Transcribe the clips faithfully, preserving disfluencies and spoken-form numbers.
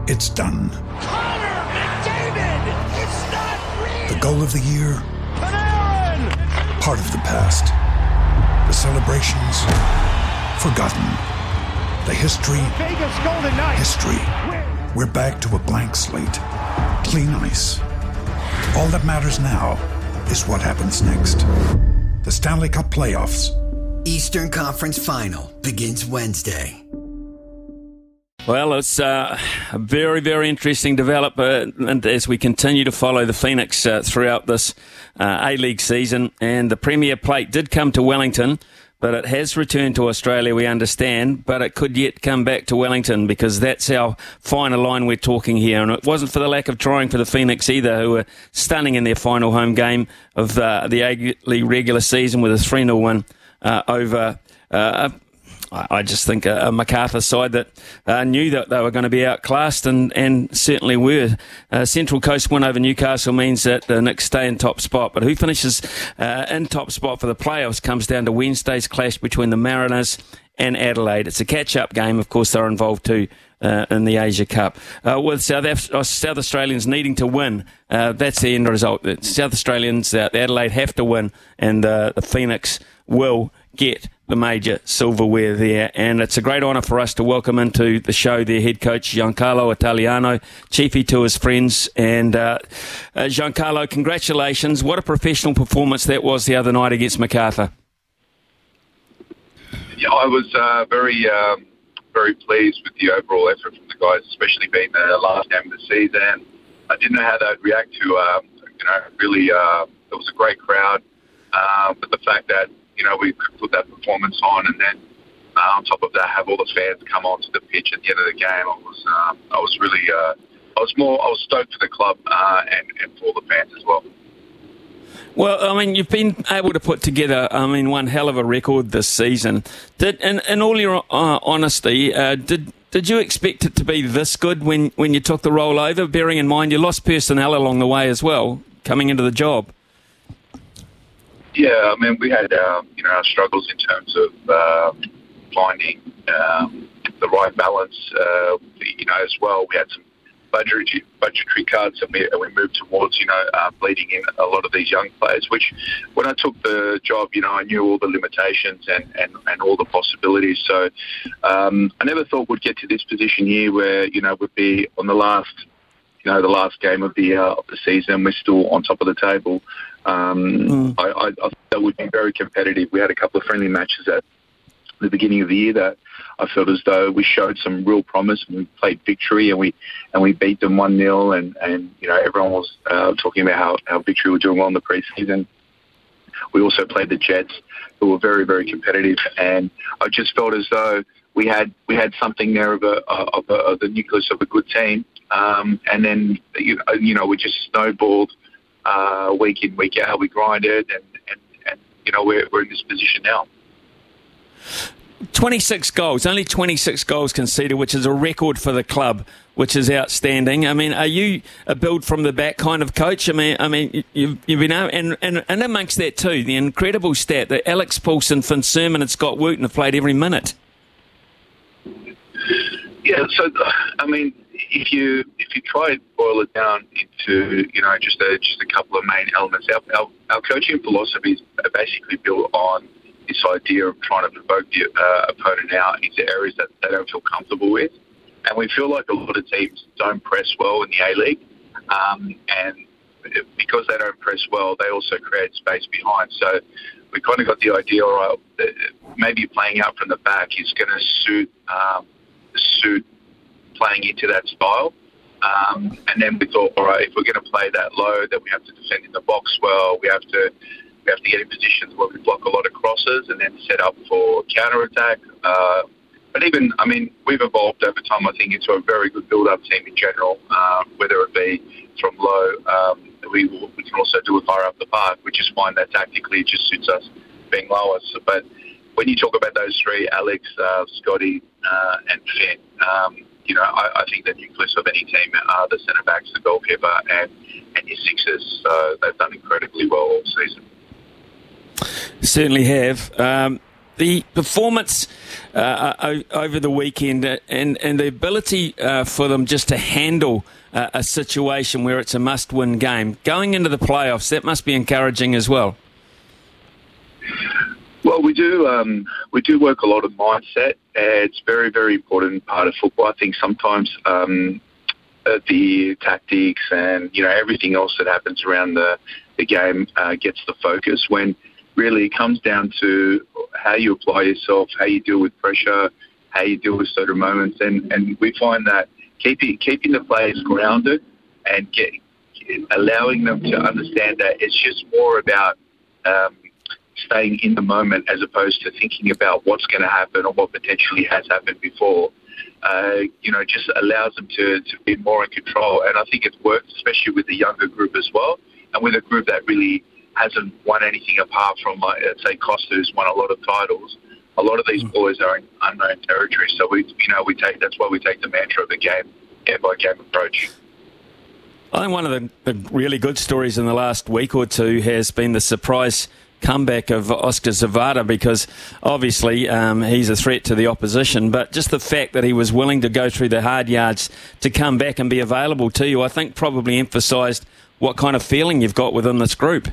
It's done. Connor McDavid! It's not real! The goal of the year? Panarin! Part of the past. The celebrations? Forgotten. The history? Vegas Golden Knights! History. We're back to a blank slate. Clean ice. All that matters now is what happens next. The Stanley Cup Playoffs. Eastern Conference Final begins Wednesday. Well, it's uh, a very, very interesting development as we continue to follow the Phoenix uh, throughout this uh, A-League season. And the Premier Plate did come to Wellington, but it has returned to Australia, we understand. But it could yet come back to Wellington because that's our final line we're talking here. And it wasn't for the lack of trying for the Phoenix either, who were stunning in their final home game of uh, the A-League regular season with a three nil win uh, over... Uh, I just think a, a MacArthur side that uh, knew that they were going to be outclassed and, and certainly were. Uh, Central Coast win over Newcastle means that the Knicks stay in top spot. But who finishes uh, in top spot for the playoffs comes down to Wednesday's clash between the Mariners and Adelaide. It's a catch-up game. Of course, they're involved too uh, in the Asia Cup. Uh, with South, Af- uh, South Australians needing to win, uh, that's the end result. The South Australians, uh, Adelaide have to win, and uh, the Phoenix will get the major silverware there. And it's a great honour for us to welcome into the show their head coach, Giancarlo Italiano, chiefy to his friends. And uh, uh, Giancarlo, congratulations. What a professional performance that was the other night against MacArthur. Yeah, I was uh, very, um, very pleased with the overall effort from the guys, especially being the last game of the season. I didn't know how they'd react to, um, you know, really, uh, it was a great crowd. Uh, but the fact that, you know, we could put that performance on, and then uh, on top of that, have all the fans come onto the pitch at the end of the game. I was, um, I was really, uh, I was more, I was stoked for the club uh, and, and for the fans as well. Well, I mean, you've been able to put together, I mean, one hell of a record this season. Did, in, in all your uh, honesty, uh, did did you expect it to be this good when, when you took the role over? Bearing in mind you lost personnel along the way as well, coming into the job. Yeah, I mean, we had, um, you know, our struggles in terms of uh, finding um, the right balance, uh, you know, as well. We had some budgetary, budgetary cuts, and we, and we moved towards, you know, uh, bleeding in a lot of these young players, which when I took the job, you know, I knew all the limitations and, and, and all the possibilities. So um, I never thought we'd get to this position here where, you know, we'd be on the last, you know, the last game of the, uh, of the season. We're still on top of the table. Um, mm. I, I, I thought that would be very competitive. We had a couple of friendly matches at the beginning of the year that I felt as though we showed some real promise, and we played victory, and we and we beat them one nil, and, and you know, everyone was uh, talking about how, how victory were doing well in the preseason. We also played the Jets, who were very, very competitive, and I just felt as though we had we had something there of a of, a, of the nucleus of a good team, um, and then you know, you know we just snowballed. Uh, week in, week out, we grinded, and, and, and you know, we're, we're in this position now. twenty-six goals, only twenty-six goals conceded, which is a record for the club, which is outstanding. I mean, are you a build from the back kind of coach? I mean, I mean, you've, you've been out, and, and, and amongst that too, the incredible stat that Alex Paulson, Finn Sermon, and Scott Wooten have played every minute. Yeah, so I mean, if you if you try to boil it down into, you know, just a just a couple of main elements, our our, our coaching philosophy is basically built on this idea of trying to provoke the uh, opponent out into areas that they don't feel comfortable with, and we feel like a lot of teams don't press well in the A-League, um, and because they don't press well, they also create space behind. So we kind of got the idea, all right, that maybe playing out from the back is going to suit. Um, suit playing into that style. Um, and then we thought, all right, if we're going to play that low, then we have to defend in the box well. We have to we have to get in positions where we block a lot of crosses and then set up for counter-attack. Uh, but even, I mean, we've evolved over time, I think, into a very good build-up team in general, uh, whether it be from low. Um, we, we can also do it far up the park. We just find that tactically it just suits us being lower. So, but when you talk about those three, Alex, uh, Scotty, uh, and Finn, um, you know, I, I think the nucleus of any team are the centre backs, the goalkeeper, and, and your sixers. So they've done incredibly well all season. Certainly have. Um, the performance uh, o- over the weekend uh, and, and the ability uh, for them just to handle uh, a situation where it's a must-win game. Going into the playoffs, that must be encouraging as well. Well, we do um, we do work a lot of mindset. It's a very, very important part of football. I think sometimes um, uh, the tactics and, you know, everything else that happens around the, the game uh, gets the focus, when really it comes down to how you apply yourself, how you deal with pressure, how you deal with certain moments. And, and we find that keeping, keeping the players grounded and get, allowing them to understand that it's just more about um, staying in the moment as opposed to thinking about what's going to happen or what potentially has happened before, uh, you know, just allows them to, to be more in control. And I think it's worked, especially with the younger group as well, and with a group that really hasn't won anything apart from, like, let's say, Costa, who's won a lot of titles. A lot of these boys are in unknown territory. So, we, you know, we take that's why we take the mantra of the game, game-by-game approach. I think one of the, the really good stories in the last week or two has been the surprise comeback of Oscar Zavada, because obviously um, he's a threat to the opposition, but just the fact that he was willing to go through the hard yards to come back and be available to you, I think probably emphasised what kind of feeling you've got within this group.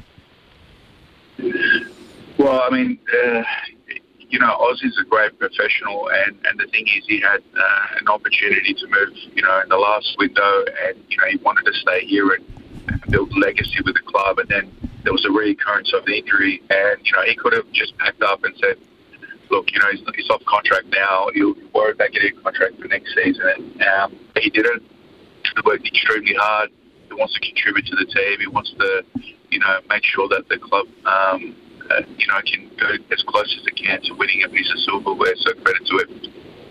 Well, I mean, uh, you know, Oz is a great professional, and, and the thing is, he had uh, an opportunity to move, you know, in the last window, and, you know, he wanted to stay here and, and build a legacy with the club, and then there was a reoccurrence of the injury, and, you know, he could have just packed up and said, look, you know, he's, he's off contract now, he'll be worried about getting a contract for next season. And um, he didn't. He worked extremely hard. He wants to contribute to the team. He wants to, you know, make sure that the club, um, uh, you know, can go as close as it can to winning a piece of silverware, so credit to him.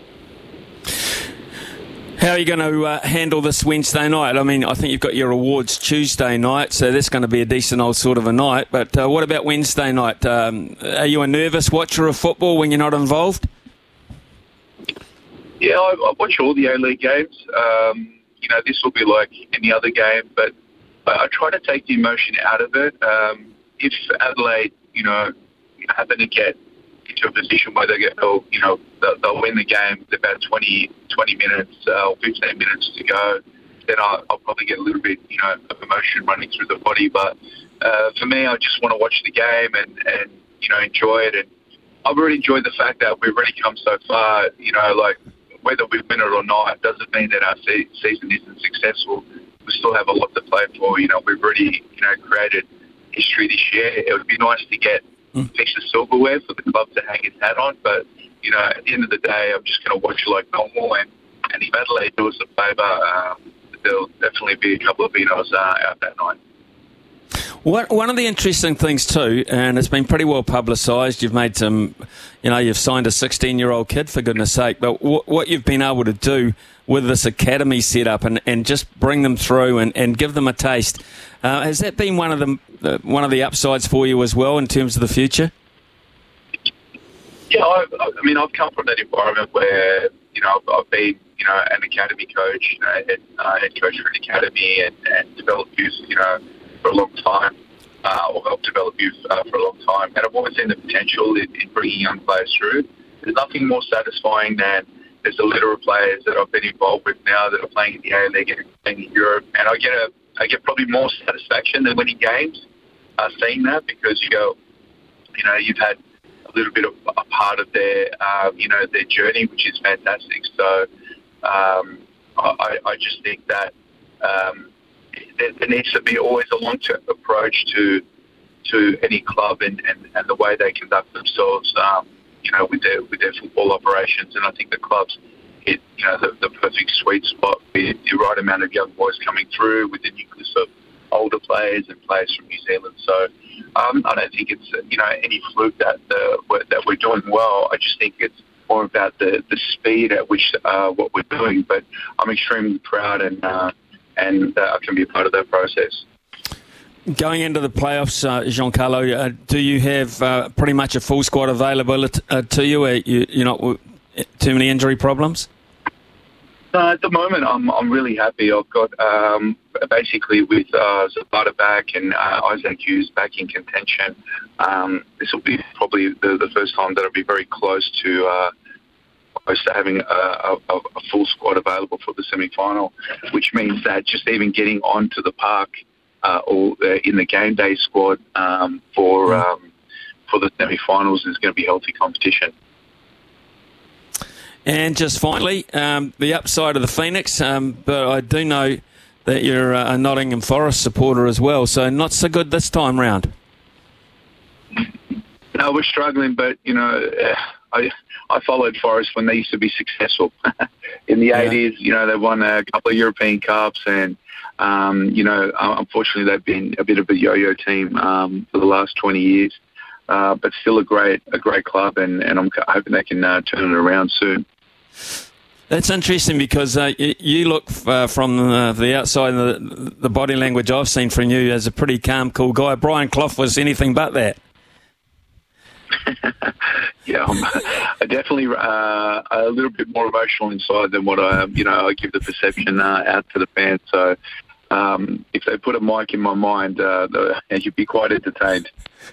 How are you going to uh, handle this Wednesday night? I mean, I think you've got your awards Tuesday night, so that's going to be a decent old sort of a night. But uh, what about Wednesday night? Um, are you a nervous watcher of football when you're not involved? Yeah, I, I watch all the A-League games. Um, you know, this will be like any other game, but I, I try to take the emotion out of it. Um, if Adelaide, you know, happen to get into a position where they get, oh, you know, they'll, they'll win the game with about twenty, twenty minutes uh, or fifteen minutes to go, then I'll, I'll probably get a little bit, you know, of emotion running through the body. But uh, for me, I just want to watch the game and, and, you know, enjoy it. And I've already enjoyed the fact that we've already come so far. You know, like, whether we win it or not doesn't mean that our se- season isn't successful. We still have a lot to play for. You know, we've already, you know, created history this year. It would be nice to get a piece of silverware for the club to hang its hat on, but, you know, at the end of the day, I'm just going to watch it like normal, and, and if Adelaide do us a favour, um, there'll definitely be a couple of Vinos uh, out that night. What, one of the interesting things too, and it's been pretty well publicised, you've made some, you know, you've signed a sixteen-year-old kid, for goodness sake, but w- what you've been able to do with this academy setup and, and just bring them through and, and give them a taste, uh, has that been one of the uh, one of the upsides for you as well in terms of the future? Yeah, I, I mean, I've come from that environment where, you know, I've, I've been, you know, an academy coach, you know, head, uh, head coach for an academy, and, and developed youth, you know, for a long time, uh, or helped develop youth uh, for a long time. And I've always seen the potential in, in bringing young players through. There's nothing more satisfying than there's a litter of players that I've been involved with now that are playing in the A-League and playing in Europe, and I get a, I get probably more satisfaction than winning games, uh, seeing that, because you go, you know, you've had a little bit of a part of their, uh, you know, their journey, which is fantastic. So um, I, I just think that um, there, there needs to be always a long-term approach to to any club and, and, and the way they conduct themselves, um, you know, with their with their football operations. And I think the clubs hit, you know, the, the perfect sweet spot with the right amount of young boys coming through, with the nucleus of older players and players from New Zealand. So um, I don't think it's, you know, any fluke that the, that we're doing well. I just think it's more about the, the speed at which uh, what we're doing. But I'm extremely proud, and uh, and uh, I can be a part of that process. Going into the playoffs, uh, Giancarlo, uh, do you have uh, pretty much a full squad available uh, to you? Are you you're not too many injury problems? Uh, at the moment, I'm I'm really happy. I've got um, basically with uh, Zapata back and uh, Isaac Hughes back in contention, um, this will be probably the, the first time that I'll be very close to uh, close to having a, a, a full squad available for the semi-final, which means that just even getting onto the park uh, or uh, in the game day squad um, for um, for the semi-finals is going to be healthy competition. And just finally, um, the upside of the Phoenix, um, but I do know that you're a Nottingham Forest supporter as well, so not so good this time round. No, we're struggling, but, you know, I I followed Forest when they used to be successful. In the yeah. eighties, you know, they won a couple of European Cups, and, um, you know, unfortunately they've been a bit of a yo-yo team um, for the last twenty years. Uh, but still a great a great club, and, and I'm hoping they can uh, turn it around soon. That's interesting because uh, you, you look uh, from uh, the outside, the, the body language I've seen from you as a pretty calm, cool guy. Brian Clough was anything but that. yeah, I'm I definitely uh, a little bit more emotional inside than what I, you know, I give the perception uh, out to the fans. So um, if they put a mic in my mind, uh, the, you'd be quite entertained.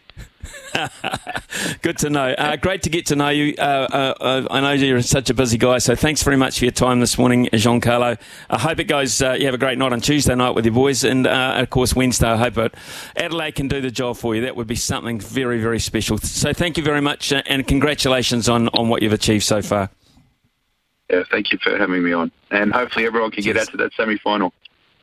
Good to know. Uh, great to get to know you. Uh, uh, I know you're such a busy guy, so thanks very much for your time this morning, Giancarlo. I hope it goes. Uh, you have a great night on Tuesday night with your boys, and uh, of course Wednesday. I hope it, Adelaide can do the job for you. That would be something very, very special. So thank you very much, uh, and congratulations on, on what you've achieved so far. Yeah, thank you for having me on, and hopefully everyone can Cheers. Get out to that semi-final.